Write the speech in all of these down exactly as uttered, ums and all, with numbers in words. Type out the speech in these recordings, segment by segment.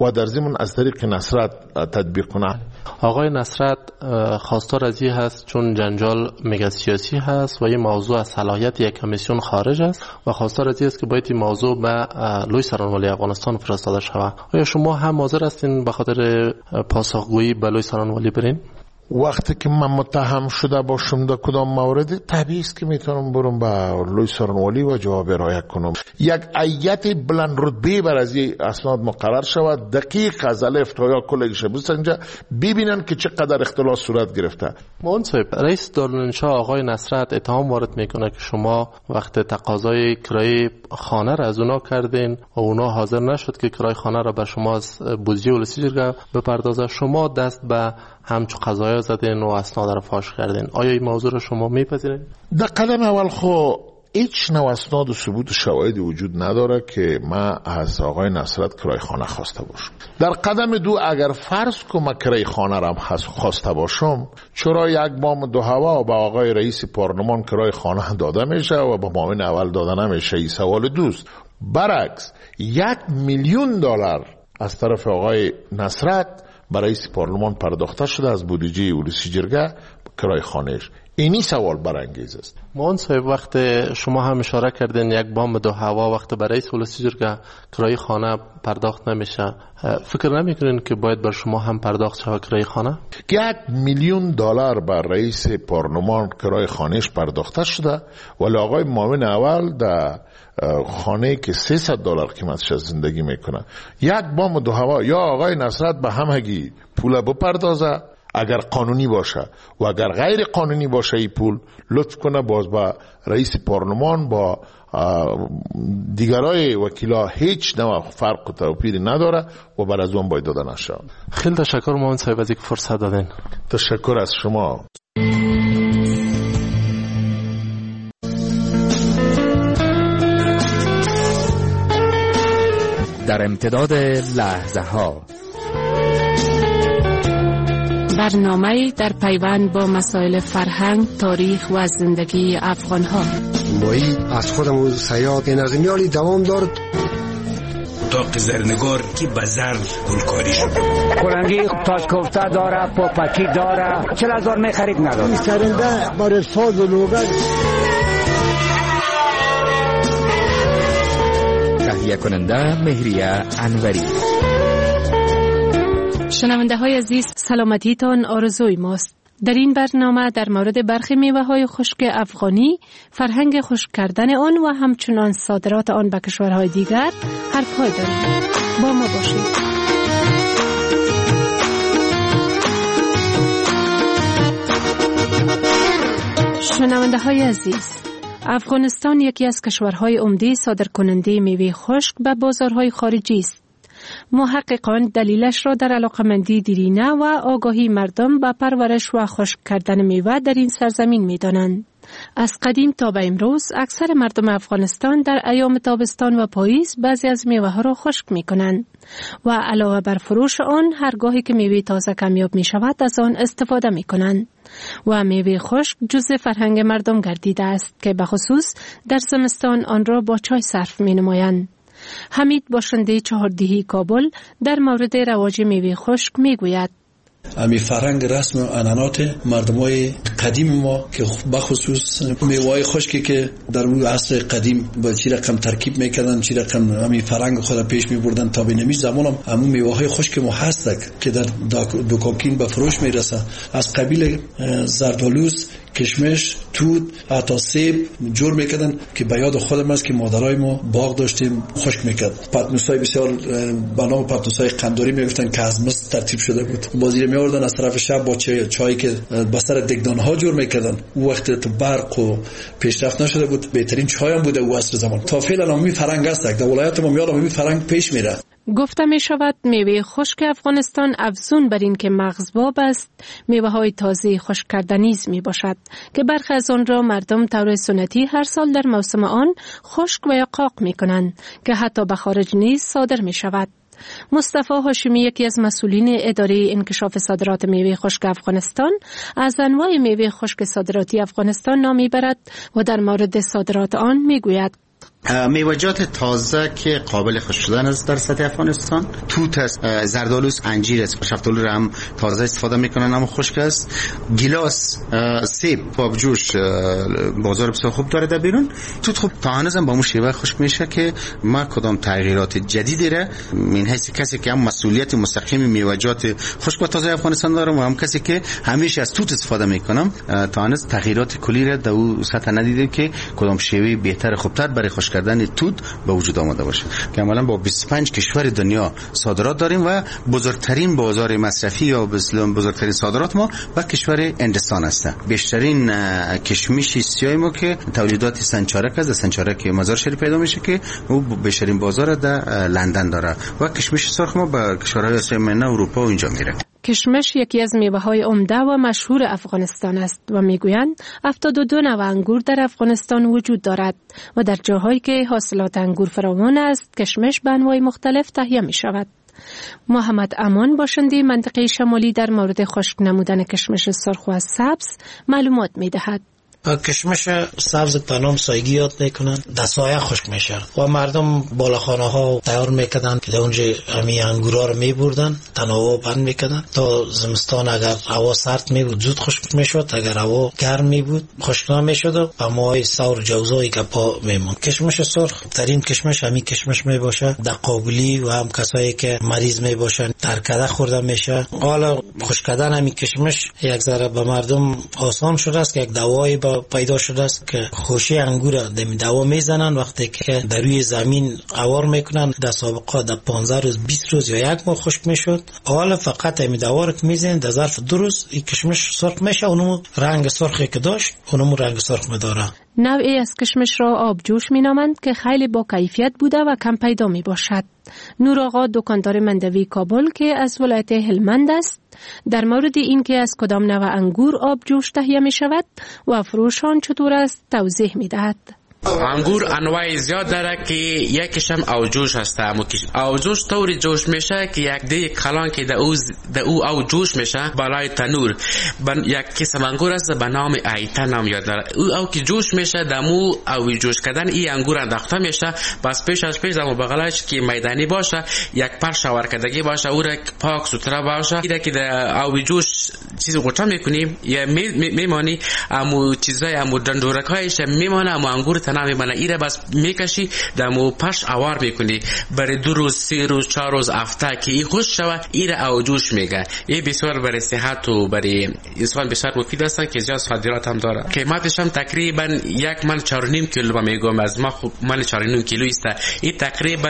و در ضمن از طریق نصرت تطبیق کنه. آقای نصرت خواستار از این هست چون جنجال میگه سیاسی هست و این موضوع از صلاحیت یک کمیسیون خارج است و خواستار از این است که باید این موضوع به لوی سرانوالی افغانستان فرستاده شود. آیا شما هم حاضر هستین به خاطر پاسخگویی به لوی سرانوالی برین؟ وقتی که من متهم شده باشم در کدام مورد، طبیعی است که میتونم برم به لوی سرانوالی و جواب ارائه کنم. یک هیئت بلند رتبه بر از این اسناد مقرر شود، دقیق از الف تا یا کلش بسنجه، ببینن که چقدر اختلاس صورت گرفته. منصف رئیس دارالانشا آقای نصرت اتهام وارد میکنه که شما وقت تقاضای کرایه خانه را از اونا کردین و اونا حاضر نشد که کرایه خانه را به شما از بودجه ولسی جرگه بپردازه، شما دست به همچو قضایا زدین و اسناد را فاش کردین. آیا این موضوع را شما میپذیرین؟ در قدم اول خو هیچ نوع اسناد و ثبوت و شواهدی وجود نداره که من از آقای نصرت کرایه خانه خواسته باشم. در قدم دو اگر فرض کنم من کرایه خانه را خواسته باشم، چرا یک بام دو هوا به آقای رئیس پارلمان کرایه خانه داده میشه و به معاون اول داده نمیشه؟ این سوال دوست. برعکس یک میلیون دلار از طرف آقای نصرت برای رئیس پارلمان پرداخته شده از بودجه ولسی جرگه کرایه خانهش. اینی سوال برانگیز است. موان صاحب وقت شما هم اشاره کردین یک بام دو هوا وقت برای رئیس ولسی جرگه کرایه خانه پرداخت نمیشه، فکر نمیکنین که باید بر شما هم پرداخت شود کرایه خانه؟ یک میلیون دلار بر رئیس پارلمان کرایه خانهش پرداخته شده، ولی آقای معاون اول در خانه که سیصد دلار قیمتش از زندگی میکنه. یک بام دو هوا یا آقای نصرت به همگی پول بپردازه اگر قانونی باشه، و اگر غیر قانونی باشه این پول لطف کنه باز با رئیس پارلمان با دیگرای وکیلا هیچ نوع فرق و توپیری نداره و بر از اون باید داده نشه. خیلی تشکر موان صاحب از اینکه فرصت دادین. تشکر از شما. در امتداد لحظه ها برنامه در پیوند با مسائل فرهنگ، تاریخ و زندگی افغان ها. مایی از خودمون سیاد نظمیالی دوام دارد. داغ زرنگار که بزر گلکاری شد. کلنگی تاسکوفته داره، پاپکی داره، چل هزار می خرید نداره. سرنده برای ساز و لوگل. تهیه کننده مهریه انوری. شنونده های عزیز، سلامتیتان آرزوی ماست. در این برنامه در مورد برخی میوه های خشک افغانی، فرهنگ خشک کردن آن و همچنان صادرات آن به کشورهای دیگر حرف های داریم. با ما باشید. شنونده های عزیز، افغانستان یکی از کشورهای عمده صادرکننده میوه خشک به بازارهای خارجی است. محققان دلیلش را در علاقمندی دیرینه و آگاهی مردم به پرورش و خشک کردن میوه در این سرزمین می دانند. از قدیم تا به امروز اکثر مردم افغانستان در ایام تابستان و پاییز بعضی از میوه ها را خشک می کنند و علاوه بر فروش آن هرگاهی که میوه تازه کمیاب می شود از آن استفاده می کنند و میوه خشک جزء فرهنگ مردم گردیده است که به خصوص در زمستان آن را با چای صرف می نمایند. حمید باشنده چهاردهی کابل در مورد رواج میوه خشک می گوید: امی فرهنگ رسم و عنعنات مردمای قدیم ما که بخصوص میوه‌های خشکی که در اون عصر قدیم با چی رقم ترکیب میکردن، چی رقم امی فرهنگ خود پیش میبردن تا به نمیش زمان هم همون میوه‌های خشک ما هست که در دکاکین به فروش میرسه، از قبیل زردآلوز، کشمش، توت، حتی سیب جور میکردن که به یاد خودم است که مادرای ما باغ داشتیم خشک میکرد. پتنوسای بسیار به نام پتنوسای قنداری میگفتن که از مس ترتیب شده بود، بازی میوردن از طرف شب با چای چایی که به سر دگدان ها جور میکردن. او وقت تو برق و پیشرفت نشده بود، بهترین چای هم بوده او عصر زمان. تا فعلا می فرهنگ است در ولایت ما میاد می فرهنگ پیش میره. گفته می شود میوه خشک افغانستان افزون بر این که مغزباب است، میوه های تازه خشک کرده نیز می باشد که برخی از آن را مردم طور سنتی هر سال در موسم آن خشک و یا قاق می کنند که حتی به خارج نیز صادر می شود. مصطفی هاشمی یکی از مسئولین اداره انکشاف صادرات میوه خشک افغانستان از انواع میوه خشک صادراتی افغانستان نام میبرد و در مورد صادرات آن میگوید: میوجات تازه که قابل خشک شدن است در سطح افغانستان، توت است، زردآلو، انجیر است. شفتالو را هم تازه استفاده میکنن اما خشک است. گیلاس، سیب، آبجوش بازار بسیار خوب داره در بیرون. توت خوب تا هنوزم با اون شیوه خشک میشه که ما کدام تغییرات جدیدی را من حیث کسی که هم مسئولیت مستقیم میوجات خشک و تازه افغانستان دارم و هم کسی که همیشه از توت استفاده میکنم، تا هنوز تغییرات کلی را در اون سطح ندیدیم که کدام شیوه بهتر خوبتر برای خشک کردن توت به وجود آمده باشه. که عملا با بیست و پنج کشور دنیا صادرات داریم و بزرگترین بازار مصرفی یا بزرگترین صادرات ما به کشور هندستان است. بیشترین کشمش سیاه ما که تولیدات سنچارک است، سنچارک مزار شریف پیدا میشه که او بیشترین بازار در لندن داره و کشمش سرخ ما به کشورهای آسیا میانه، اروپا و اینجا میره. کشمش یکی از میوه‌های عمده و مشهور افغانستان است و میگویند هفتاد و دو نوع انگور در افغانستان وجود دارد و در جاهایی که حاصلات انگور فراوان است، کشمش به انواع مختلف تهیه می شود. محمد امان باشنده منطقه شمالی در مورد خشک نمودن کشمش سرخ و سبز معلومات می دهد. کشمش سبز تنام سایگی یاد میکنن، در سایه خشک میشه و مردم بالاخانه ها تیار میکنن که در اونجا همی انگورا رو میبردن، تناوب بند میکنن تا زمستان اگر هوا سرد میبود زود خشک میشد، اگر هوا گرم میبود خشک نمیشد و ماهای سور جوزایی که پا میمون. کشمش سرخ ترین کشمش همی کشمش میباشه، در قابلی و هم کسایی که مریض میباشن ترکده خورده میشه. حالا خشک کردن همی کشمش یک ذره به مردم آسان شده است که یک دوایی با پیدا شده است که خوشی انگور دم دوا میزنن وقتی که در روی زمین اوار میکنن. در سابقه در پانزده روز بیست روز یا یک ماه خشک میشد. حالا فقط هم دوا رو که میزنن در ظرف دو روز این کشمش سرخ میشه، اونم رنگ سرخی که داشت اونم رنگ سرخ میداره. نوعی از کشمش را آبجوش مینامند که خیلی با کیفیت بوده و کم پیدا می باشد. نور آقا دکاندار مندوی کابل که از ولایت هلمند است، در مورد این که از کدام نوع انگور آبجوش تهیه می شود و فروش آن چطور است توضیح می دهد. انگور انواع زیاد داره که یکیش هم اوجوش هست. اوجوش طوری جوش میشه که یک دی کلان که در او در او اوجوش میشه بالای تنور. یک قسم انگور است به نام ایتا نام یاد داره. او او که جوش میشه دمو او جوش کردن این انگور انداخته میشه، بس پیش از پیش دمو بغلش که میدانی باشه، یک پر شوار کردگی باشه، او را پاک سوتره باشه. ایده که در او جوش چیزی قطعه میکنیم یا میمانی امو چیزای امو دندورکایش میمانه، امو انگور نمی منه ایره بس میکشی دمو پش اوار میکنی برای دو روز سی روز چهار روز هفته که این خوش شود ایره اوجوش میگه. این بسیار برای صحت و برای انسان بسیار مفید است که زیاد صادرات هم داره. قیمتش هم تقریبا یک من چهار و نیم کیلو میگم، از ما خوب من چهار و نیم کیلو است. این تقریبا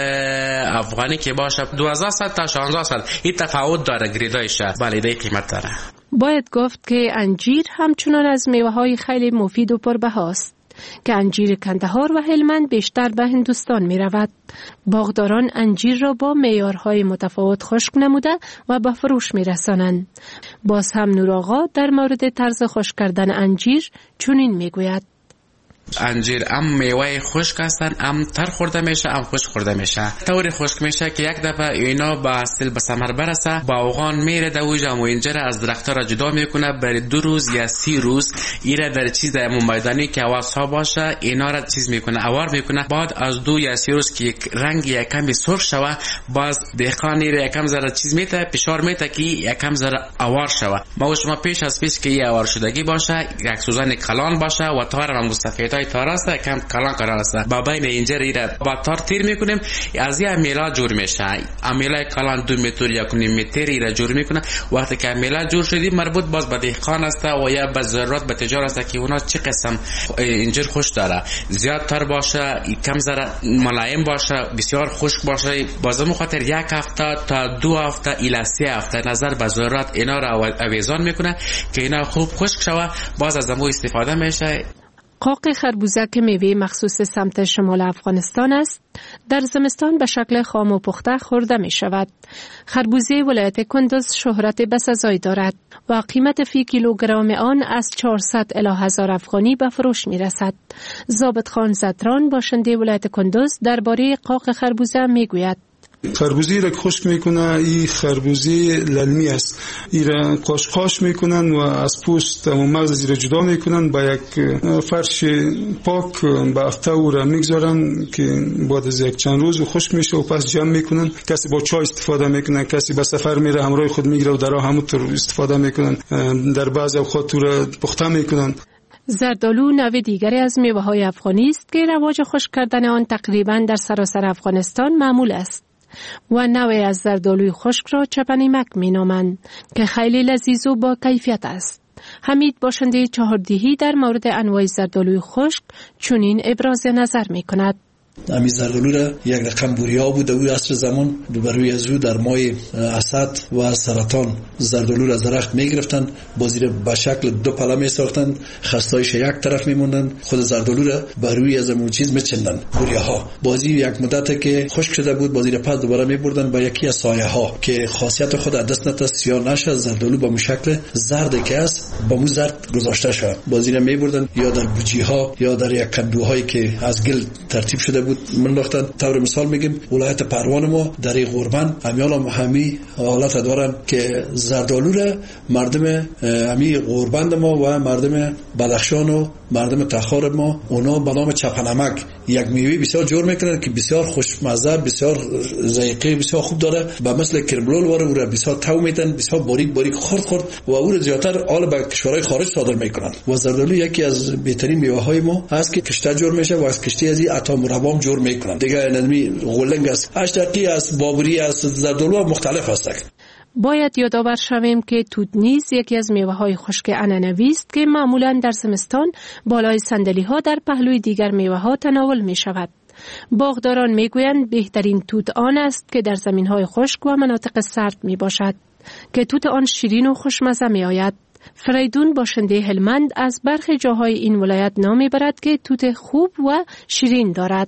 افغانی که باشه دو هزار تا شانزده صد این تفاوت داره گریدایش. بله این قیمت داره. باید گفت که انجیر همچنان از میوه‌های خیلی مفید و پربهاست که انجیر کندهار و هلمند بیشتر به هندوستان می رود. باغداران انجیر را با معیارهای متفاوت خشک نموده و به فروش می رسانند. باز هم نور آقا در مورد طرز خشک کردن انجیر چنین می گوید. انجیر ام میوه خشک هستن، ام تر خورده میشه ام خشک خورده میشه. طوری خشک میشه که یک دفعه اینا به اصل به ثمر برسه باغان میره دوجا و اینجا از درختها را جدا میکنه برای دو روز یا سی روز ایره در چیز در میدانی که هواس ها باشه اینا را چیز میکنه اوار میکنه. بعد از دو یا سی روز که یک رنگ یک کمی سرخ شوه باز دهقان ایره یک کم ذره چیز میته فشار میته که یک کم ذره اوار شوه. ما شما پیش از پیش که این اوار شدگی باشه یک سوزن کلان باشه و تار و مستفید تاراسته کم کلان قرار است. با بین اینجا ایره با تار تیر میکنیم از یه میلا جور میشه. امیلا کلان دو متر یا کنیم متر ایره جور میکنه. وقتی که میلا جور شدی مربوط باز به دهقان است و یا به ضرورت به تجار است که اونا چه قسم انجیر خوش داره، زیاد تر باشه کم ذره ملایم باشه بسیار خشک باشه. بازم خاطر یک هفته تا دو هفته الی سه هفته نظر به ضرورت اینا را اویزان میکنه که اینا خوب خشک شوه باز از دمو استفاده میشه. قاق خربوزه که میوه مخصوص سمت شمال افغانستان است، در زمستان به شکل خام و پخته خورده می شود. خربوزه ولایت کندز شهرت بسزایی دارد و قیمت فی کیلوگرم آن از چهارصد الی هزار افغانی به فروش می رسد. ضابط خان زدران باشنده ولایت کندز درباره قاق خربوزه می گوید. خربوزی را خشک میکنه، این خربوزی للمی است، این را قاشقاش میکنن و از پوست و مغز زیر جدا میکنن، با یک فرش پاک با افتو را میگذارن که بعد از یک چند روز خشک میشه و پس جمع میکنن. کسی با چای استفاده میکنن، کسی به سفر میره همراه خود میگیره و در راه همونطور استفاده میکنن، در بعضی اوقات تو را پخته میکنن. زردآلو نوع دیگری از میوه‌های افغانی است که رواج خشک کردن آن تقریباً در سراسر افغانستان معمول است و نوعی از زردآلوی خشک را چپنیمک می‌نامند که خیلی لذیذ و با کیفیت است. حمید باشنده چهاردیهی در مورد انواع زردآلوی خشک چنین ابراز نظر می‌کند. امی زردآلو را یک رقم بوریا بود در عصر زمان، بروی از او در ماه اسد و سرطان زردآلو را درخت میگرفتند، بازی را به شکل دو پله میساختند، خستایش یک طرف میموندند، خود زردآلو را بروی از اون چیز میچندند بوریاها. بازی یک مدت که خشک شده بود، بازی را پس دوباره میبردند به یکی از سایه ها که خاصیت خود از دست نتا سیاه نشه، زردآلو به شکل زرد که است با مو زرد گذاشته شد، بازی را میبردند یا در بوجی ها یا در یک کندوهایی که از گل ترتیب شده بود منداختن. طور مثال میگیم ولایت پروان ما در این غربن امیال هم همی حالت دارن که زردآلو را مردم همی غربند ما و مردم بدخشان و مردم تخار ما اونا به نام چپنمک یک میوه بسیار جور میکنن که بسیار خوشمزه، بسیار ذائقه بسیار خوب داره، به مثل کرملول واره او را بسیار تو میتن، بسیار باریک باریک خرد خرد و او را زیادتر آل به کشورهای خارج صادر میکنن. و زردآلو یکی از بهترین میوه های ما است که کشته جور میشه و از کشته از این عطا مربا جور میکنن. دیگه نمی غلنگ است، اشتقی است، بابری است، زردآلو مختلف است. باید یادآور شویم که توت نیز یکی از میوه‌های خشک عنعنوی است که معمولاً در زمستان بالای صندلی‌ها در پهلوی دیگر میوه‌ها تناول می‌شود. باغداران میگویند بهترین توت آن است که در زمین‌های خشک و مناطق سرد میباشد که توت آن شیرین و خوشمزه میآید. فریدون باشنده هلمند از برخی جاهای این ولایت نام میبرد که توت خوب و شیرین دارد.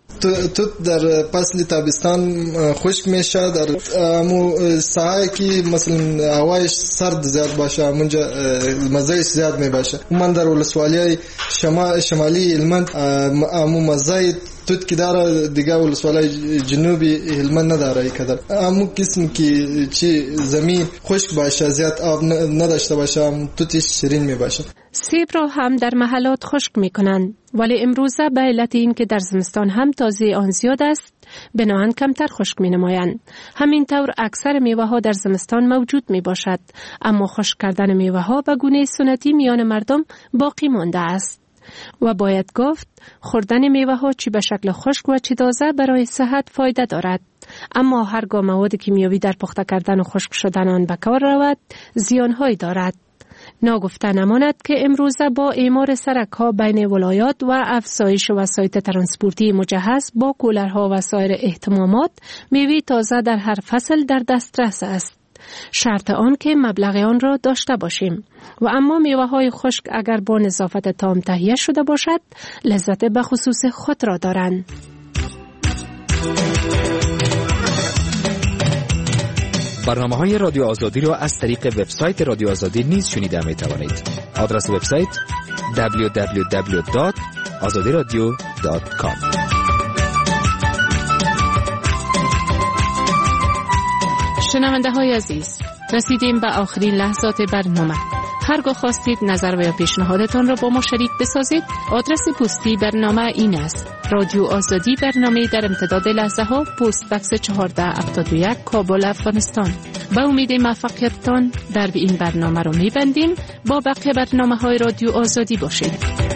توت در فصل تابستان خشک میشه، در امو ساحه که مثلا هوایش سرد زیاد باشه منجا مزهش زیاد میباشه. من در ولسوالی شمال شمالی هلمند امو مزه توت که داره دیگه ولسوالی جنوبی هلمند نداره کدر. امو قسم که چی زمین خشک باشه زیاد آب نداشته باشه توتش شیرین میباشه. سیب را هم در محلات خشک میکنند، ولی امروزه به علت این که در زمستان هم تازه آن زیاد است بناهن کمتر خشک می نمایند. همین طور اکثر میوه ها در زمستان موجود می باشد، اما خشک کردن میوه ها به گونه سنتی میان مردم باقی مانده است و باید گفت خوردن میوه ها چی به شکل خشک و چی تازه برای صحت فایده دارد. اما هرگاه مواد کیمیاوی در پخته کردن و خشک شدن آن به کار رود زیانهایی دارد. ناگفته نماند که امروزه با اعمار سرک‌ها بین ولایات و افزایش وسایط ترانسپورتی مجهز با کولرها و سایر اهتمامات میوه تازه در هر فصل در دسترس است، شرط آن که مبلغ آن را داشته باشیم. و اما میوه های خشک اگر با نظافت تام تهیه شده باشد لذت به خصوص خود را دارند. برنامه های رادیو آزادی را از طریق وبسایت رادیو آزادی نیز شنیده می توانید. آدرس وبسایت دبلیو دبلیو دبلیو دات آزادی رادیو دات کام. شنونده های عزیز، رسیدیم به آخرین لحظات برنامه. هرگاه خواستید نظر و یا پیشنهادتان را با ما شریک بسازید، آدرس پستی برنامه این است: رادیو آزادی، برنامه در امتداد لحظه ها، پست بکس چهارده هفتاد و یک، کابل، افغانستان. با امید موفقیتتان در این برنامه را می‌بندیم. با بقیه برنامه های رادیو آزادی باشید.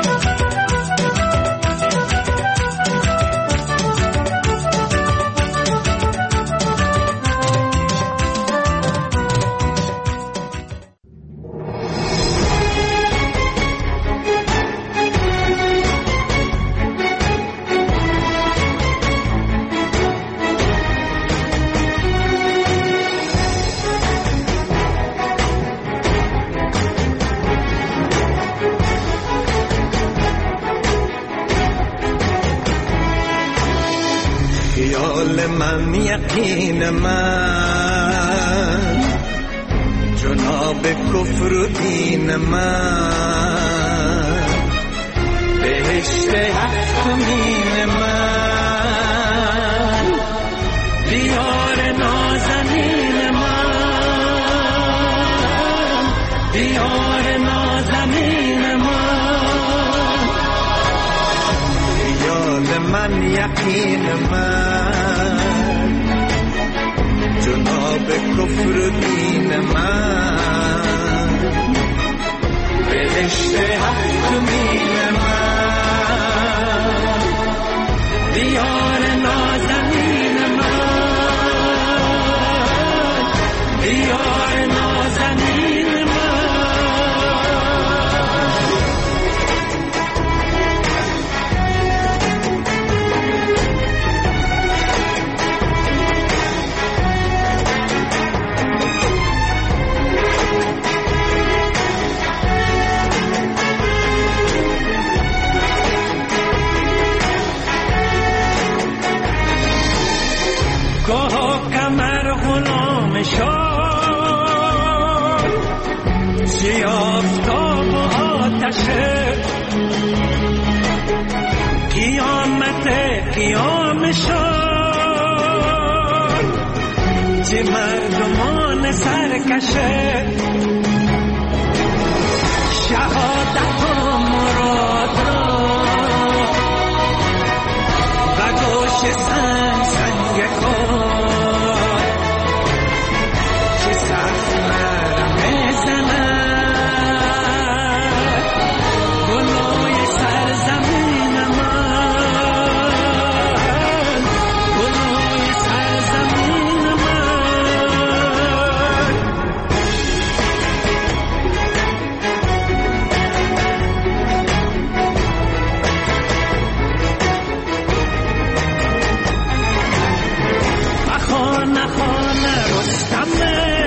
یقین من جناب کفر و دین من بهشت حق من بی دیار نازنین من، دیار نازنین من، یاد من یقین من، جناب کفر و دین من، بهشت حقمین من، دیار نازنین من، دیار نازنین من. کمر غلام شد، سیافتاب و آتشه، قیامت قیام شد، چه مردمان سرکشه، شهادت و مراد را و گوش سنگ سنگ کن، نخانه رستم